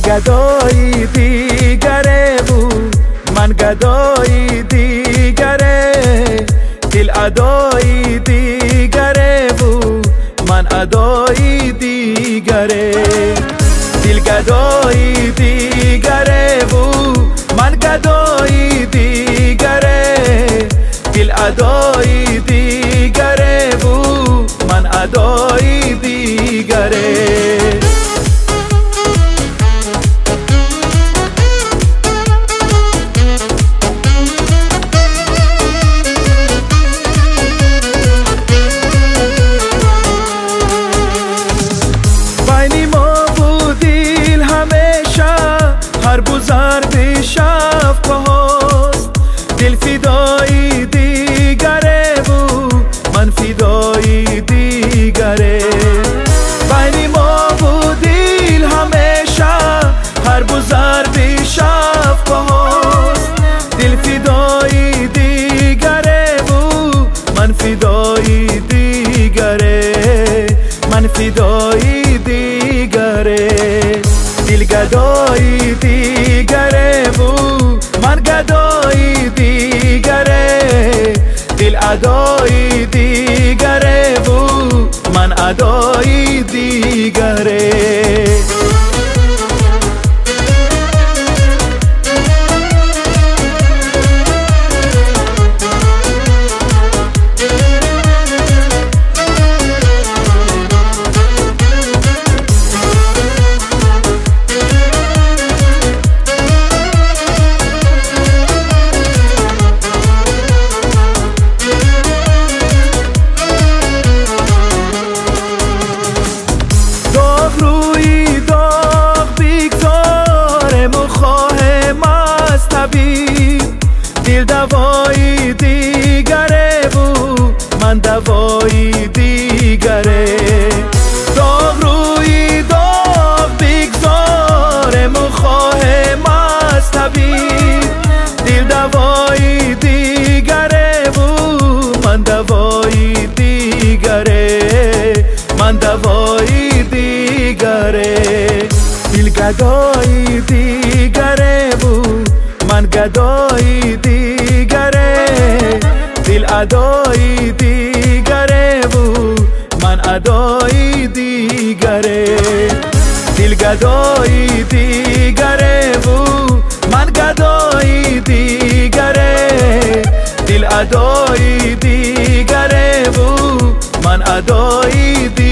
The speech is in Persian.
گدایی دیگره بود، من گدایی دیگره. دل ادایی دیگره بود، من ادایی دیگره. دل گدایی دیگره بود، من گدایی دیگره. دل ادایی دیگره بود، من ادایی دیگره. هر بزر بیشف پاست، دل فدایی دیگره بود، من فدایی دیگره. بین ما بود دیل همیشه، هر بزر بیشف پاست، دل فدایی دیگره بود، من فدایی دیگره، من فدایی دیگره. دل گدایی دیگره بود، من گدایی دیگره. دل ادایی دیگره بود، من ادایی دیگره. دل دوایی دیگره بود، من دوایی دیگره. داغ روی داغ بگذاره مخواه مست طبیب. دل دوایی دیگره بود، من دوایی دیگره، من دوایی دیگره. دل گدایی دیگره بود، من گدایی دیگره. دل ادایی دیگره بود، من ادایی دیگره. دل گدایی دیگره بود، من گدایی دیگره. دل ادایی دیگره بود، من ادایی دیگره.